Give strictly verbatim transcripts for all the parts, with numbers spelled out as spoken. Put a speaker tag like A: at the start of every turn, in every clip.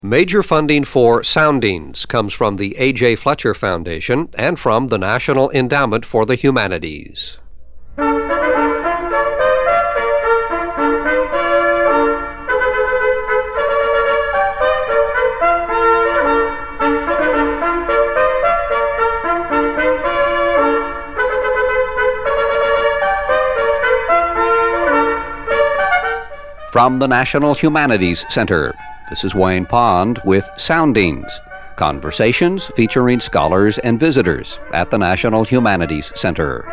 A: Major funding for Soundings comes from the A J. Fletcher Foundation and from the National Endowment for the Humanities. From the National Humanities Center, this is Wayne Pond with Soundings, conversations featuring scholars and visitors at the National Humanities Center.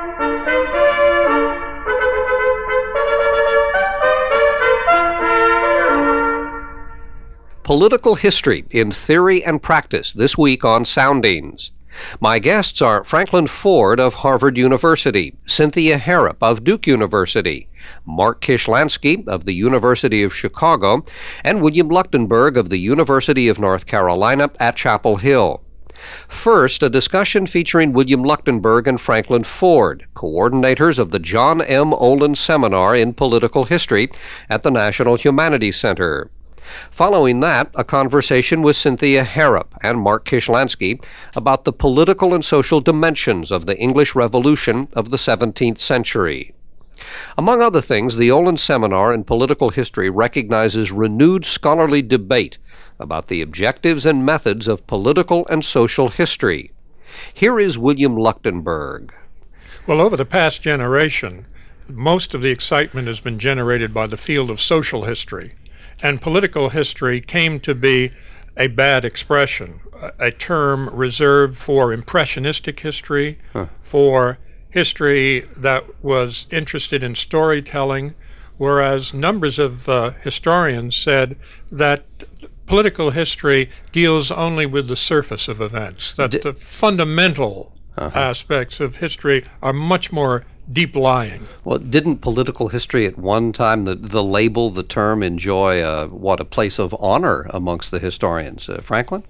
A: Political history in theory and practice this week on Soundings. My guests are Franklin Ford of Harvard University, Cynthia Harrop of Duke University, Mark Kishlansky of the University of Chicago, and William Luchtenberg of the University of North Carolina at Chapel Hill. First, a discussion featuring William Luchtenberg and Franklin Ford, coordinators of the John M. Olin Seminar in Political History at the National Humanities Center. Following that, a conversation with Cynthia Harrop and Mark Kishlansky about the political and social dimensions of the English Revolution of the seventeenth century. Among other things, the Olin Seminar in Political History recognizes renewed scholarly debate about the objectives and methods of political and social history. Here is William Luchtenberg.
B: Well, over the past generation, most of the excitement has been generated by the field of social history. And political history came to be a bad expression, a term reserved for impressionistic history, huh. for history that was interested in storytelling, whereas numbers of uh, historians said that political history deals only with the surface of events, that D- the fundamental uh-huh. aspects of history are much more deep-lying.
A: Well, didn't political history at one time, the, the label, the term, enjoy a, what, a place of honor amongst the historians? Uh, Franklin?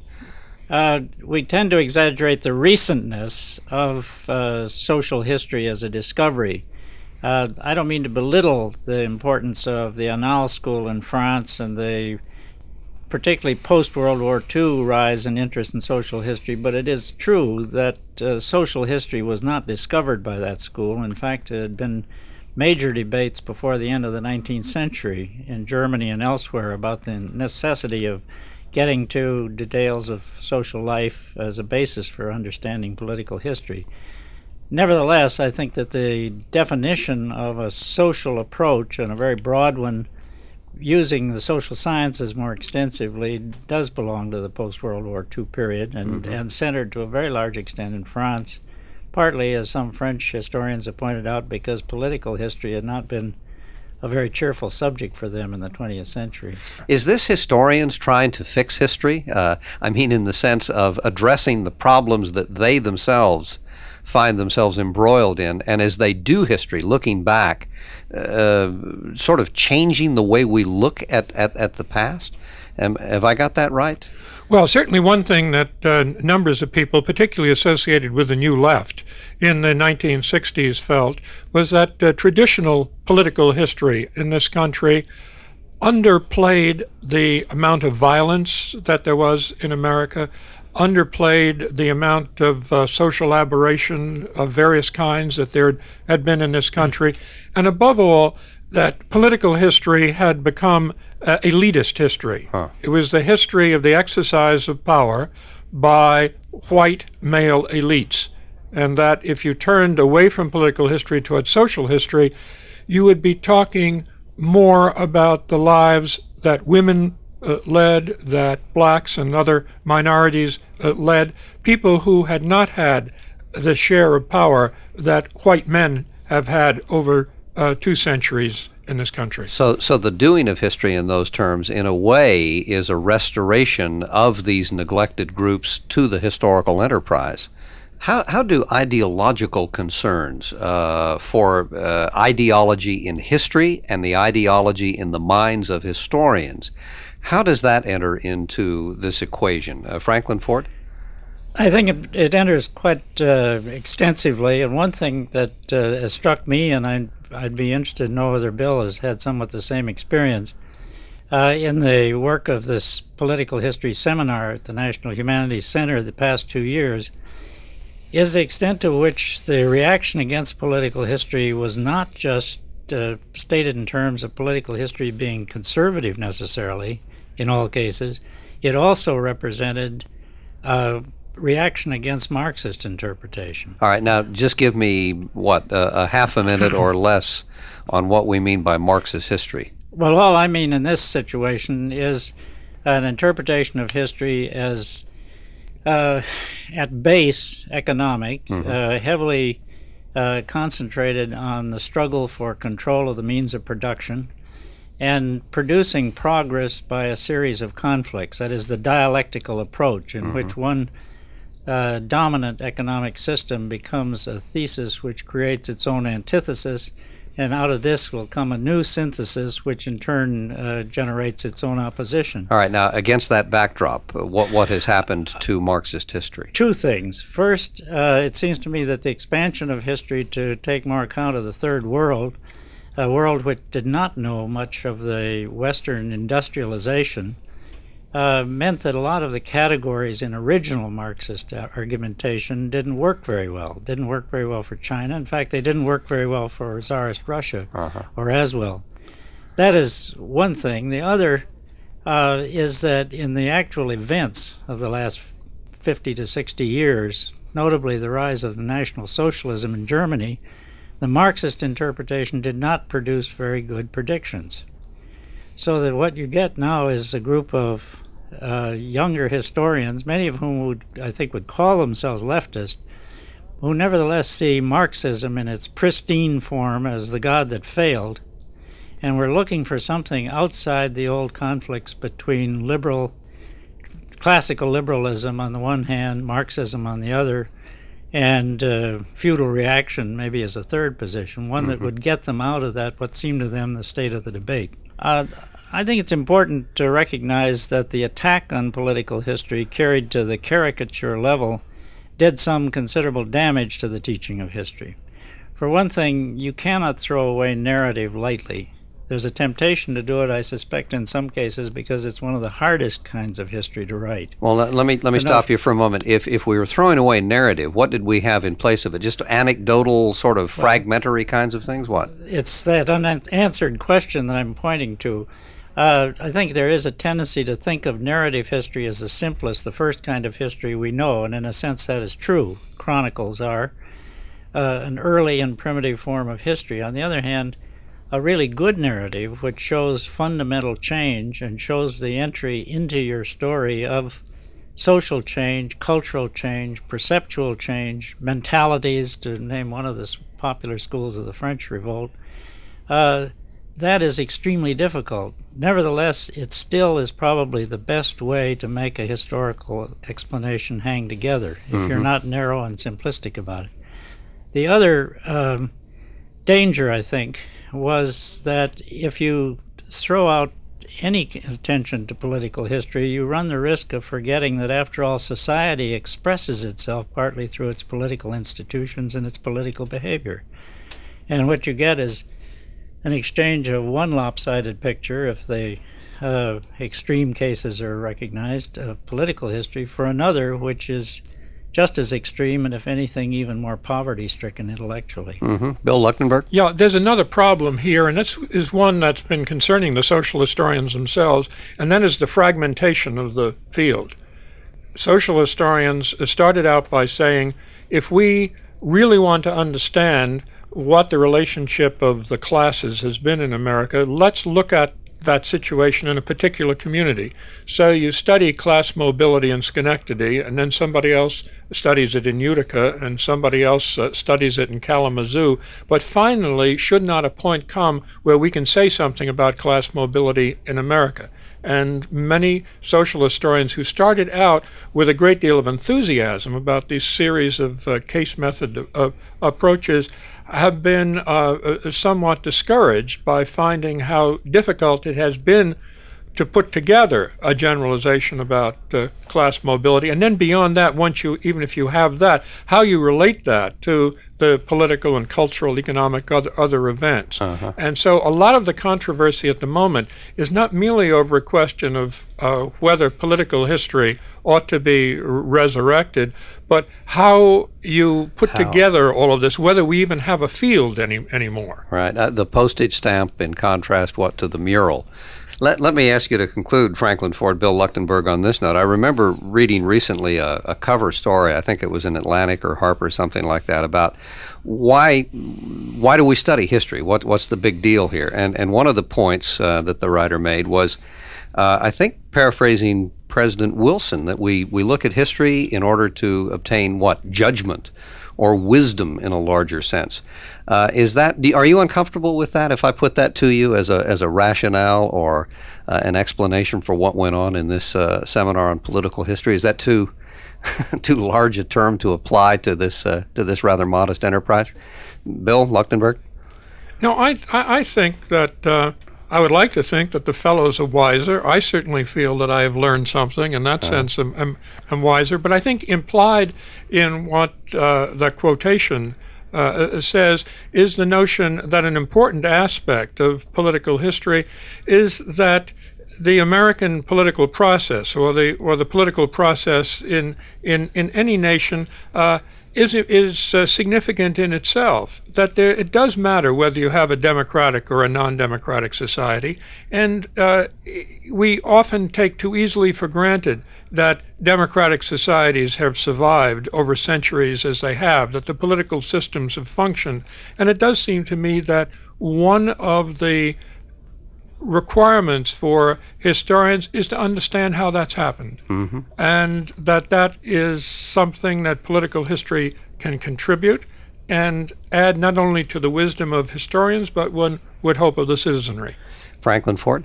C: Uh, we tend to exaggerate the recentness of uh, social history as a discovery. Uh, I don't mean to belittle the importance of the Annales School in France and the particularly post-World War Two rise in interest in social history, but it is true that uh, social history was not discovered by that school. In fact, there had been major debates before the end of the nineteenth century in Germany and elsewhere about the necessity of getting to details of social life as a basis for understanding political history. Nevertheless, I think that the definition of a social approach, and a very broad one, using the social sciences more extensively, does belong to the post-World War Two period and, mm-hmm. and centered to a very large extent in France, partly, as some French historians have pointed out, because political history had not been a very cheerful subject for them in the twentieth century.
A: Is this historians trying to fix history? Uh, I mean, in the sense of addressing the problems that they themselves find themselves embroiled in, and as they do history, looking back, uh, sort of changing the way we look at, at, at the past? Um, have I got that right?
B: Well, certainly one thing that uh, numbers of people, particularly associated with the New Left in the nineteen sixties, felt was that uh, traditional political history in this country underplayed the amount of violence that there was in America, underplayed the amount of uh, social aberration of various kinds that there had been in this country, and above all, that political history had become uh, elitist history. Huh. It was the history of the exercise of power by white male elites, and that if you turned away from political history towards social history, you would be talking more about the lives that women Uh, led, that blacks and other minorities uh, led, people who had not had the share of power that white men have had over uh, two centuries in this country.
A: So, so the doing of history in those terms, in a way, is a restoration of these neglected groups to the historical enterprise. How how do ideological concerns uh, for uh, ideology in history and the ideology in the minds of historians, how does that enter into this equation? Uh, Franklin Ford?
C: I think it, it enters quite uh, extensively, and one thing that uh, has struck me, and I'd, I'd be interested to know whether Bill has had somewhat the same experience, Uh, in the work of this political history seminar at the National Humanities Center the past two years is the extent to which the reaction against political history was not just uh, stated in terms of political history being conservative necessarily in all cases. It also represented a reaction against Marxist interpretation.
A: All right, now just give me, what, uh, a half a minute or less on what we mean by Marxist history.
C: Well, all I mean in this situation is an interpretation of history as uh, at base economic, mm-hmm. uh, heavily uh, concentrated on the struggle for control of the means of production and producing progress by a series of conflicts. That is the dialectical approach in mm-hmm. which one uh, dominant economic system becomes a thesis which creates its own antithesis, and out of this will come a new synthesis, which in turn uh, generates its own opposition.
A: All right, now against that backdrop, uh, what what has happened to Marxist history?
C: Two things. First, uh, it seems to me that the expansion of history to take more account of the Third World, a world which did not know much of the Western industrialization, uh, meant that a lot of the categories in original Marxist argumentation didn't work very well. Didn't work very well for China. In fact, they didn't work very well for Tsarist Russia uh-huh. or as well. That is one thing. The other uh, is that in the actual events of the last fifty to sixty years, notably the rise of National Socialism in Germany, the Marxist interpretation did not produce very good predictions. So that what you get now is a group of uh, younger historians, many of whom would, I think would call themselves leftist, who nevertheless see Marxism in its pristine form as the god that failed, and we're looking for something outside the old conflicts between liberal, classical liberalism on the one hand, Marxism on the other, and uh, feudal reaction maybe as a third position, one mm-hmm. that would get them out of that, what seemed to them the state of the debate. Uh, I think it's important to recognize that the attack on political history carried to the caricature level did some considerable damage to the teaching of history. For one thing, you cannot throw away narrative lightly. There's a temptation to do it, I suspect, in some cases, because it's one of the hardest kinds of history to write.
A: Well, let, let me let me stop you for a moment. If if we were throwing away narrative, what did we have in place of it? Just anecdotal, sort of well, fragmentary kinds of things? What?
C: It's that unanswered question that I'm pointing to. Uh, I think there is a tendency to think of narrative history as the simplest, the first kind of history we know, and in a sense that is true. Chronicles are uh, an early and primitive form of history. On the other hand, a really good narrative which shows fundamental change and shows the entry into your story of social change, cultural change, perceptual change, mentalities, to name one of the popular schools of the French Revolt, uh, that is extremely difficult. Nevertheless, it still is probably the best way to make a historical explanation hang together, if mm-hmm. you're not narrow and simplistic about it. The other um, danger, I think, was that if you throw out any attention to political history, you run the risk of forgetting that, after all, society expresses itself partly through its political institutions and its political behavior. And what you get is an exchange of one lopsided picture, if the uh, extreme cases are recognized, of political history, for another which is just as extreme and, if anything, even more poverty-stricken intellectually.
A: Mm-hmm. Bill Leuchtenberg?
B: Yeah, there's another problem here, and this is one that's been concerning the social historians themselves, and that is the fragmentation of the field. Social historians started out by saying, if we really want to understand what the relationship of the classes has been in America, let's look at that situation in a particular community. So you study class mobility in Schenectady, and then somebody else studies it in Utica, and somebody else uh, studies it in Kalamazoo. But finally, should not a point come where we can say something about class mobility in America? And many social historians who started out with a great deal of enthusiasm about these series of uh, case method uh, approaches have been uh, somewhat discouraged by finding how difficult it has been to put together a generalization about uh, class mobility. And then beyond that, once you, even if you have that, how you relate that to the political and cultural, economic, other, other events.
A: Uh-huh.
B: And so a lot of the controversy at the moment is not merely over a question of uh, whether political history ought to be r- resurrected, but how you put
A: How?
B: together all of this, whether we even have a field any anymore.
A: Right. Uh, the postage stamp in contrast, what, to the mural. Let, let me ask you to conclude, Franklin Ford, Bill Luchtenberg, on this note. I remember reading recently a, a cover story, I think it was in Atlantic or Harper, something like that, about why why do we study history? What What's the big deal here? And and one of the points uh, that the writer made was, uh, I think paraphrasing President Wilson, that we, we look at history in order to obtain what? Judgment or wisdom in a larger sense. Uh, is that, do, are you uncomfortable with that if I put that to you as a as a rationale or uh, an explanation for what went on in this uh, seminar on political history? Is that too too large a term to apply to this uh, to this rather modest enterprise? Bill Luchtenberg?
B: No, I, I, I think that uh, I would like to think that the fellows are wiser. I certainly feel that I have learned something. In that uh, sense, I'm, I'm, I'm wiser. But I think implied in what uh, that quotation uh, says is the notion that an important aspect of political history is that the American political process, or the or the political process in in, in any nation, uh, is is uh, significant in itself. That there, it does matter whether you have a democratic or a non-democratic society, and uh, we often take too easily for granted that democratic societies have survived over centuries as they have, that the political systems have functioned. And it does seem to me that one of the requirements for historians is to understand how that's happened.
A: Mm-hmm.
B: And that that is something that political history can contribute and add not only to the wisdom of historians, but one would hope of the citizenry.
A: Franklin Ford?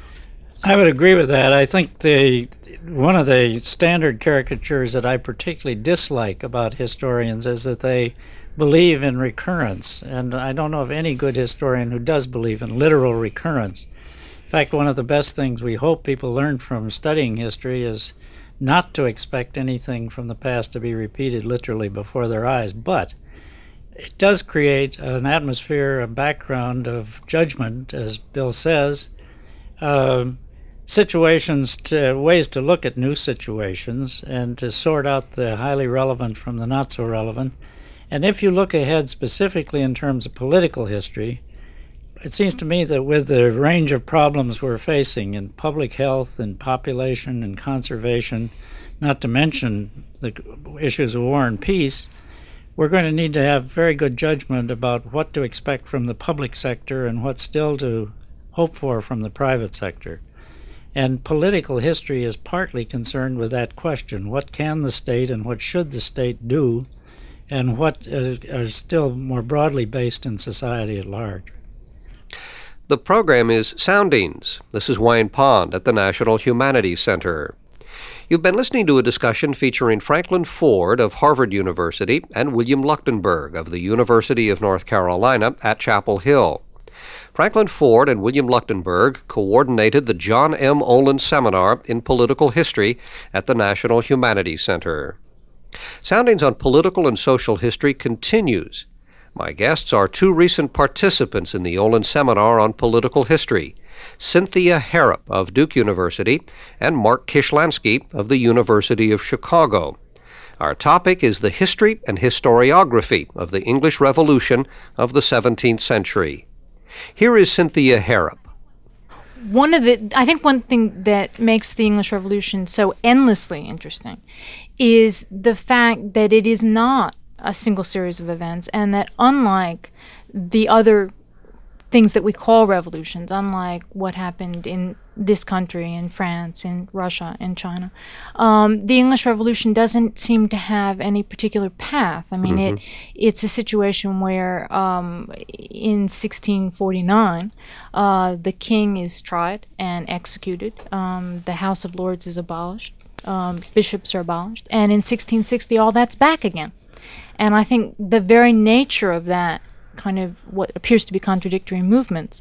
C: I would agree with that. I think the one of the standard caricatures that I particularly dislike about historians is that they believe in recurrence, and I don't know of any good historian who does believe in literal recurrence. In fact, one of the best things we hope people learn from studying history is not to expect anything from the past to be repeated literally before their eyes, but it does create an atmosphere, a background of judgment, as Bill says, uh, situations, to, ways to look at new situations and to sort out the highly relevant from the not so relevant. And if you look ahead specifically in terms of political history, it seems to me that with the range of problems we're facing in public health and population and conservation, not to mention the issues of war and peace, we're going to need to have very good judgment about what to expect from the public sector and what still to hope for from the private sector. And political history is partly concerned with that question. What can the state and what should the state do, and what uh, are still more broadly based in society at large?
A: The program is Soundings. This is Wayne Pond at the National Humanities Center. You've been listening to a discussion featuring Franklin Ford of Harvard University and William Luchtenberg of the University of North Carolina at Chapel Hill. Franklin Ford and William Luchtenberg coordinated the John M. Olin Seminar in Political History at the National Humanities Center. Soundings on Political and Social History continues. My guests are two recent participants in the Olin Seminar on Political History, Cynthia Harrop of Duke University and Mark Kishlansky of the University of Chicago. Our topic is the history and historiography of the English Revolution of the seventeenth century. Here is Cynthia Harrop.
D: One of the, I think one thing that makes the English Revolution so endlessly interesting is the fact that it is not a single series of events, and that unlike the other things that we call revolutions, unlike what happened in this country, in France, in Russia, in China, um, the English Revolution doesn't seem to have any particular path. I mean, mm-hmm. it it's a situation where um, in sixteen forty-nine, uh, the king is tried and executed. Um, the House of Lords is abolished. Um, bishops are abolished. And in sixteen sixty, all that's back again. And I think the very nature of that kind of what appears to be contradictory movements,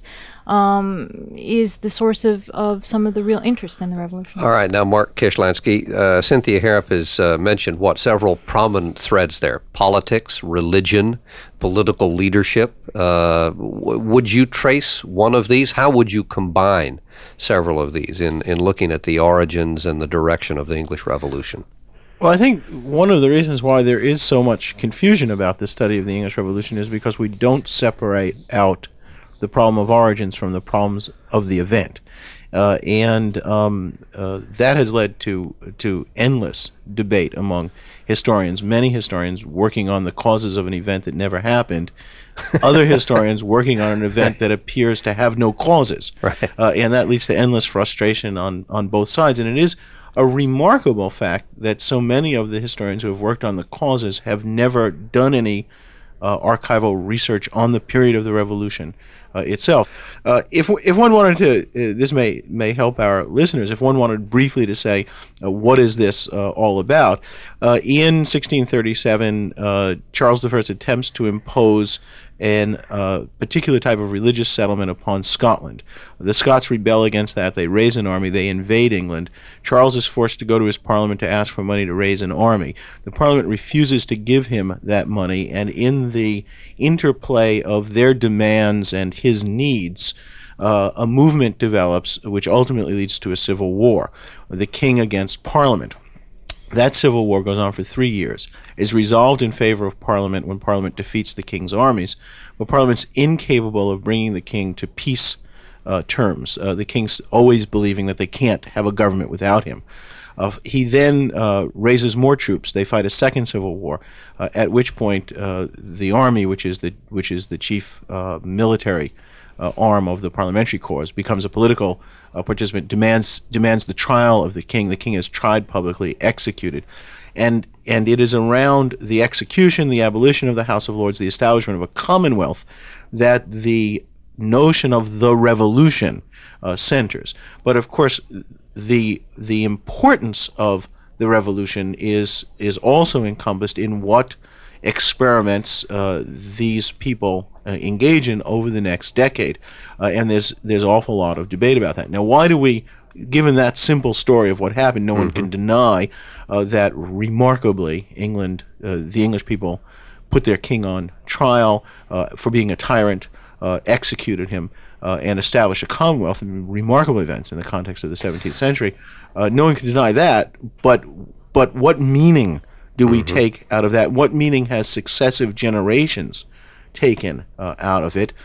D: um, is the source of, of some of the real interest in the revolution.
A: All right, now Mark Kishlansky, uh, Cynthia Harrop has uh, mentioned what several prominent threads there: politics, religion, political leadership. Uh, w- would you trace one of these? How would you combine several of these in, in looking at the origins and the direction of the English Revolution?
E: Well, I think one of the reasons why there is so much confusion about the study of the English Revolution is because we don't separate out the problem of origins from the problems of the event. Uh, and um, uh, that has led to to endless debate among historians, many historians working on the causes of an event that never happened, other historians working on an event that appears to have no causes.
A: Right.
E: Uh, and that leads to endless frustration on, on both sides. And it is a remarkable fact that so many of the historians who have worked on the causes have never done any uh, archival research on the period of the Revolution uh, itself. Uh, if if one wanted to, uh, this may may help our listeners. If one wanted briefly to say, uh, what is this uh, all about? Uh, in sixteen thirty-seven, uh, Charles the First attempts to impose an uh, particular type of religious settlement upon Scotland. The Scots rebel against that. They raise an army. They invade England. Charles is forced to go to his parliament to ask for money to raise an army. The parliament refuses to give him that money, and in the interplay of their demands and his needs, uh, a movement develops which ultimately leads to a civil war, the king against parliament. That civil war goes on for three years, is resolved in favor of Parliament when Parliament defeats the king's armies, but Parliament's incapable of bringing the king to peace uh, terms. Uh, the king's always believing that they can't have a government without him. Uh, he then uh, raises more troops. They fight a second civil war, uh, at which point uh, the army, which is the which is the chief uh, military Uh, arm of the parliamentary corps, becomes a political uh, participant, demands demands the trial of the king. The king is tried publicly, executed. And and it is around the execution, the abolition of the House of Lords, the establishment of a commonwealth, that the notion of the revolution uh, centers. But of course, the the importance of the revolution is is also encompassed in what experiments uh, these people uh, engage in over the next decade, uh, and there's there's an awful lot of debate about that. Now, why do we, given that simple story of what happened, no mm-hmm. one can deny uh, that remarkably England, uh, the English people, put their king on trial uh, for being a tyrant, uh, executed him, uh, and established a commonwealth. I mean, remarkable events in the context of the seventeenth century. Uh, no one can deny that, but but what meaning do we mm-hmm. take out of that? What meaning has successive generations taken uh, out of it?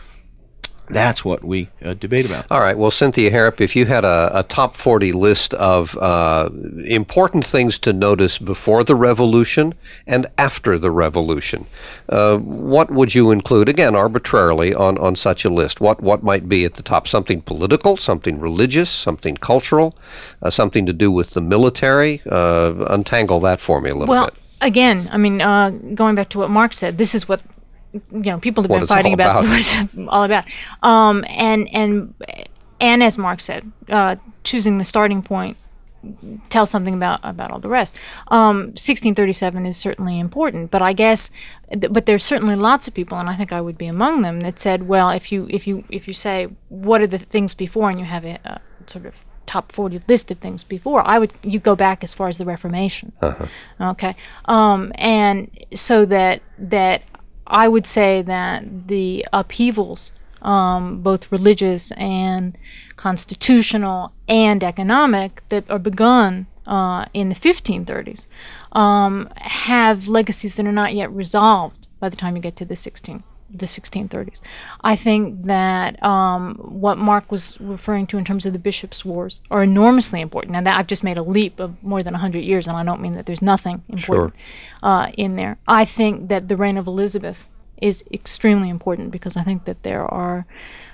E: That's what we uh, debate about.
A: All right. Well, Cynthia Harrop, if you had a, a top forty list of uh, important things to notice before the Revolution and after the Revolution, uh, what would you include, again, arbitrarily, on, on such a list? What what might be at the top? Something political, something religious, something cultural, uh, something to do with the military? Uh, untangle that for me a little
D: well,
A: bit.
D: Well, again, I mean, uh, going back to what Mark said, this is what you know, people have
A: what
D: been fighting
A: all
D: about,
A: about.
D: what it's all about. Um, and and and as Mark said, uh, choosing the starting point tells something about about all the rest. Um, sixteen thirty-seven is certainly important, but I guess, th- but there's certainly lots of people, and I think I would be among them, that said, well, if you if you if you say what are the things before, and you have a, a sort of top forty list of things before, I would you go back as far as the Reformation.
A: Uh-huh.
D: Okay, um, and so that that. I would say that the upheavals, um, both religious and constitutional and economic, that are begun uh, in the fifteen thirties, um, have legacies that are not yet resolved by the time you get to the sixteen the sixteen thirties. I think that um, what Mark was referring to in terms of the bishops' wars are enormously important. And that I've just made a leap of more than one hundred years, and I don't mean that there's nothing important
A: sure.
D: uh, in there. I think that the reign of Elizabeth is extremely important, because I think that there are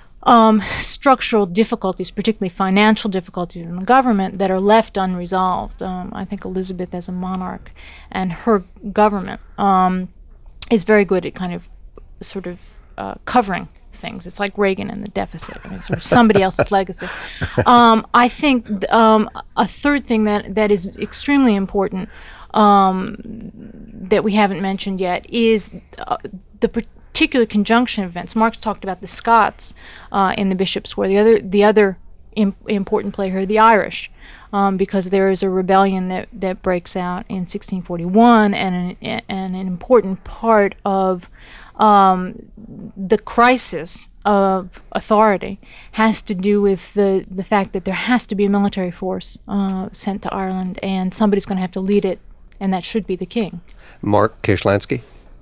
D: um, structural difficulties, particularly financial difficulties in the government, that are left unresolved. Um, I think Elizabeth as a monarch and her government um, is very good at kind of sort of uh, covering things. It's like Reagan and the deficit. I mean, sort of somebody else's legacy. Um, I think th- um, a third thing that, that is extremely important um, that we haven't mentioned yet is uh, the particular conjunction of events. Marx talked about the Scots uh, in the Bishop's War. The other, the other im- important player here, the Irish, um, because there is a rebellion that, that breaks out in sixteen forty-one, and an, and an important part of um, the crisis of authority has to do with the, the fact that there has to be a military force uh, sent to Ireland, and somebody's going to have to lead it, and that should be the king.
A: Mark Kishlansky?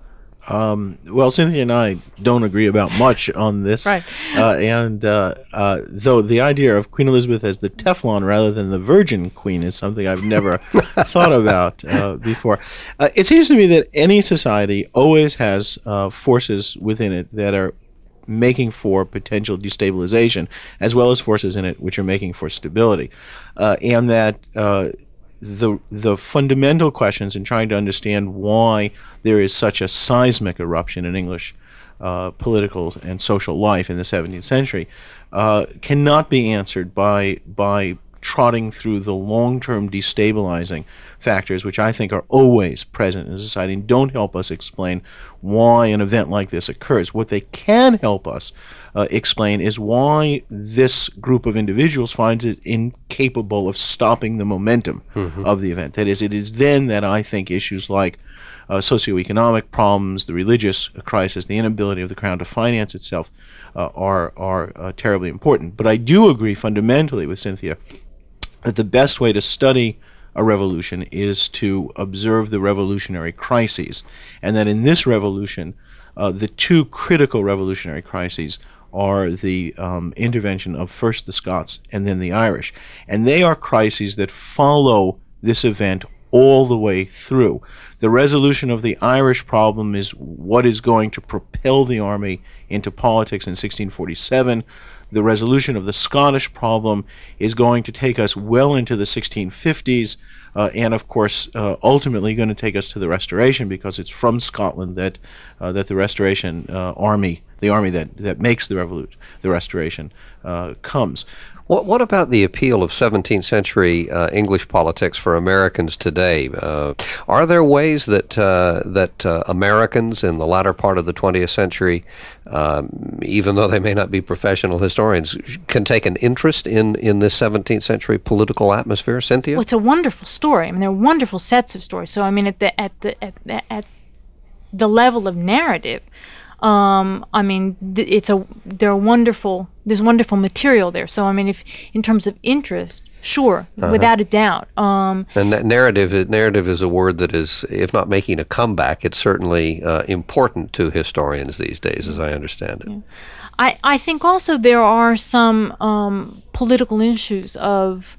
E: Um, well, Cynthia and I don't agree about much on this.
D: Right.
E: Uh, and uh, uh, though the idea of Queen Elizabeth as the Teflon rather than the Virgin Queen is something I've never thought about uh, before. Uh, it seems to me that any society always has uh, forces within it that are making for potential destabilization, as well as forces in it which are making for stability. Uh, and that uh, the the fundamental questions in trying to understand why there is such a seismic eruption in English uh, political and social life in the seventeenth century uh, cannot be answered by by trotting through the long-term destabilizing factors, which I think are always present in society and don't help us explain why an event like this occurs. What they can help us uh, explain is why this group of individuals finds it incapable of stopping the momentum mm-hmm. of the event. That is, it is then that I think issues like uh, socioeconomic problems, the religious crisis, the inability of the crown to finance itself uh, are, are uh, terribly important. But I do agree fundamentally with Cynthia that the best way to study a revolution is to observe the revolutionary crises, and that in this revolution, uh, the two critical revolutionary crises are the um, intervention of first the Scots and then the Irish. And they are crises that follow this event all the way through. The resolution of the Irish problem is what is going to propel the army into politics in sixteen forty-seven. The resolution of the Scottish problem is going to take us well into the sixteen fifties, uh, and of course uh, ultimately going to take us to the Restoration, because it's from Scotland that uh, that the Restoration uh, army, the army that, that makes the revolution, the Restoration, uh, comes.
A: What, what about the appeal of seventeenth century uh, English politics for Americans today? Uh, are there ways that uh, that uh, Americans in the latter part of the twentieth century, um, even though they may not be professional historians, can take an interest in, in this seventeenth century political atmosphere? Cynthia?
D: Well, it's a wonderful story. I mean, there are wonderful sets of stories. So, I mean, at the at the at the, at the level of narrative, Um, I mean, th- it's a there are wonderful there's wonderful material there. So I mean, if in terms of interest, sure, uh-huh. without a doubt. Um,
A: and that narrative narrative is a word that is, if not making a comeback, it's certainly uh, important to historians these days, as I understand it.
D: Yeah. I I think also there are some um, political issues of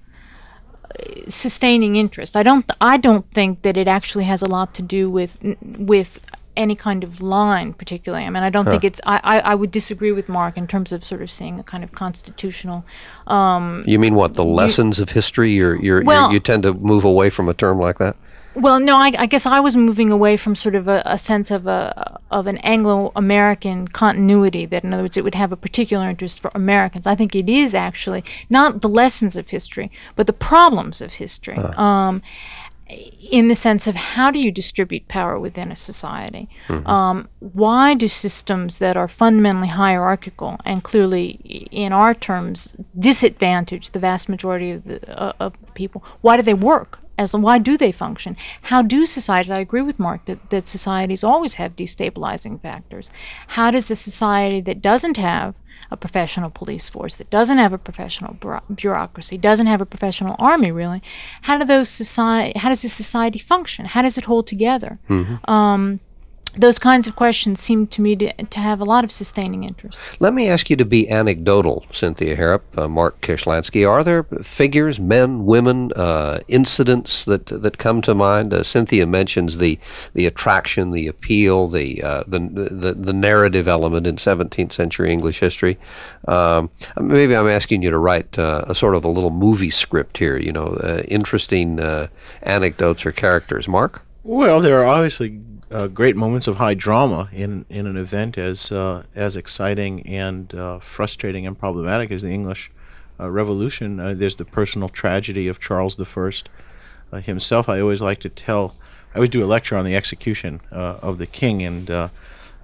D: sustaining interest. I don't I don't think that it actually has a lot to do with with any kind of line particularly. I mean, I don't huh. think it's, I, I, I would disagree with Mark in terms of sort of seeing a kind of constitutional. Um,
A: you mean what, the lessons you, of history? You're, you're, well, you're, you tend to move away from a term like that?
D: Well, no, I, I guess I was moving away from sort of a, a sense of a of an Anglo-American continuity, that in other words, it would have a particular interest for Americans. I think it is actually not the lessons of history, but the problems of history. Huh. Um, in the sense of how do you distribute power within a society? Mm-hmm. Um, why do systems that are fundamentally hierarchical and clearly, in our terms, disadvantage the vast majority of the, uh, of the people, why do they work? As why do they function? How do societies, I agree with Mark that, that societies always have destabilizing factors. How does a society that doesn't have a professional police force, that doesn't have a professional bureaucracy, doesn't have a professional army, really, how do those society, how does this society function? How does it hold together? Mm-hmm. Um, those kinds of questions seem to me to, to have a lot of sustaining interest.
A: Let me ask you to be anecdotal, Cynthia Harrop, uh, Mark Kishlansky. Are there figures, men, women, uh, incidents that that come to mind? Uh, Cynthia mentions the the attraction, the appeal, the uh, the, the the narrative element in seventeenth century English history. Um, maybe I'm asking you to write uh, a sort of a little movie script here. You know, uh, interesting uh, anecdotes or characters. Mark?
E: Well, there are obviously Uh, great moments of high drama in, in an event as uh, as exciting and uh, frustrating and problematic as the English uh, Revolution. Uh, there's the personal tragedy of Charles the First uh, himself. I always like to tell, I always do a lecture on the execution uh, of the king, and uh,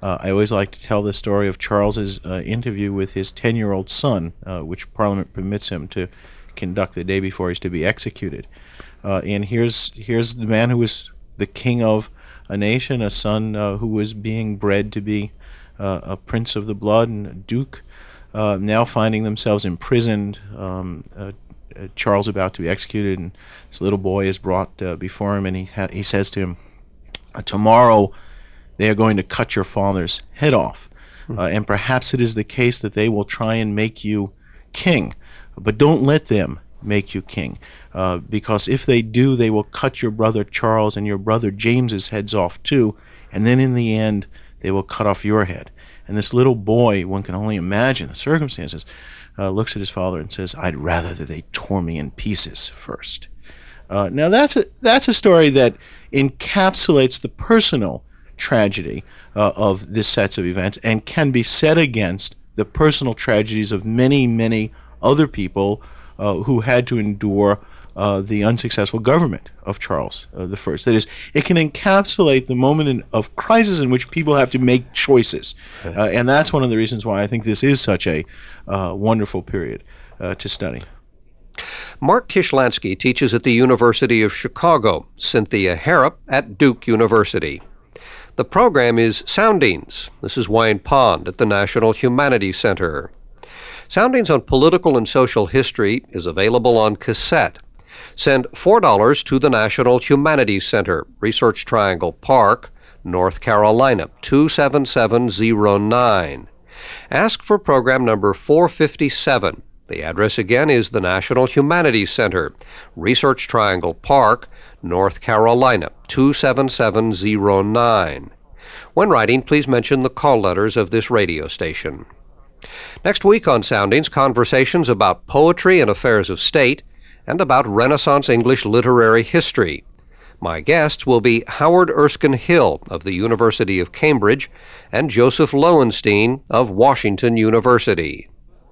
E: Uh, I always like to tell the story of Charles's uh, interview with his ten-year-old son, uh, which Parliament permits him to conduct the day before he's to be executed. Uh, and here's here's the man who was the king of a nation, a son uh, who was being bred to be uh, a prince of the blood and a duke, uh, now finding themselves imprisoned. Um, uh, uh, Charles about to be executed, and this little boy is brought uh, before him, and he ha- he says to him, "Tomorrow they are going to cut your father's head off, uh, and perhaps it is the case that they will try and make you king, but don't let them make you king, uh, because if they do, they will cut your brother Charles and your brother James's heads off too, and then in the end they will cut off your head." And this little boy, one can only imagine the circumstances, uh, looks at his father and says, "I'd rather that they tore me in pieces first." Uh, now that's a that's a story that encapsulates the personal tragedy uh, of this sets of events and can be set against the personal tragedies of many, many other people uh, who had to endure uh, the unsuccessful government of Charles uh, the First. That is, it can encapsulate the moment in, of crisis in which people have to make choices. Uh, and that's one of the reasons why I think this is such a uh, wonderful period uh, to study.
A: Mark Kishlansky teaches at the University of Chicago, Cynthia Harrop at Duke University. The program is Soundings. This is Wayne Pond at the National Humanities Center. Soundings on Political and Social History is available on cassette. Send four dollars to the National Humanities Center, Research Triangle Park, North Carolina, two seven seven zero nine. Ask for program number four fifty-seven. The address again is the National Humanities Center, Research Triangle Park, North Carolina, two seven seven zero nine. When writing, please mention the call letters of this radio station. Next week on Soundings, conversations about poetry and affairs of state and about Renaissance English literary history. My guests will be Howard Erskine Hill of the University of Cambridge and Joseph Lowenstein of Washington University.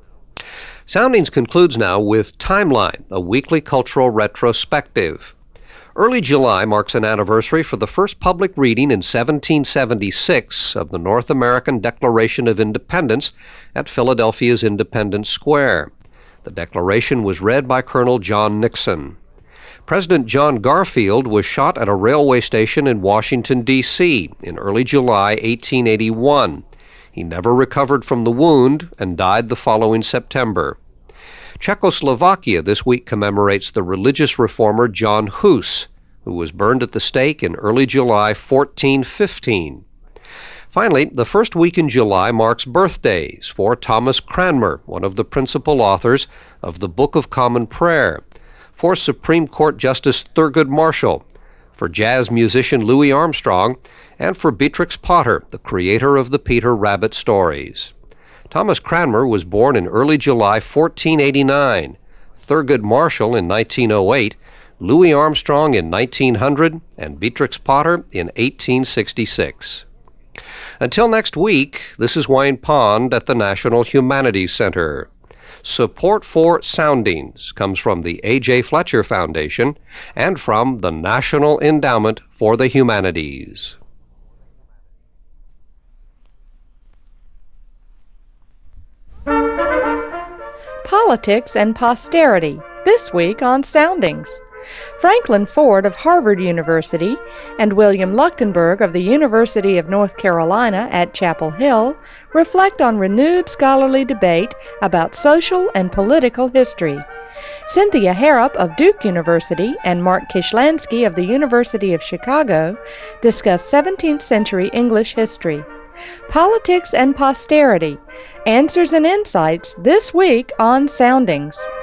A: Soundings concludes now with Timeline, a weekly cultural retrospective. Early July marks an anniversary for the first public reading in seventeen seventy-six of the North American Declaration of Independence at Philadelphia's Independence Square. The Declaration was read by Colonel John Nixon. President John Garfield was shot at a railway station in Washington, D C in early July eighteen eighty-one. He never recovered from the wound and died the following September. Czechoslovakia this week commemorates the religious reformer John Hus, who was burned at the stake in early July fourteen fifteen. Finally, the first week in July marks birthdays for Thomas Cranmer, one of the principal authors of the Book of Common Prayer, for Supreme Court Justice Thurgood Marshall, for jazz musician Louis Armstrong, and for Beatrix Potter, the creator of the Peter Rabbit stories. Thomas Cranmer was born in early July fourteen eighty-nine, Thurgood Marshall in nineteen oh eight, Louis Armstrong in nineteen hundred, and Beatrix Potter in eighteen sixty-six. Until next week, this is Wayne Pond at the National Humanities Center. Support for Soundings comes from the A J Fletcher Foundation and from the National Endowment for the Humanities.
F: Politics and Posterity, this week on Soundings. Franklin Ford of Harvard University and William Luchtenberg of the University of North Carolina at Chapel Hill reflect on renewed scholarly debate about social and political history. Cynthia Harrop of Duke University and Mark Kishlansky of the University of Chicago discuss seventeenth century English history. Politics and Posterity, answers and insights this week on Soundings.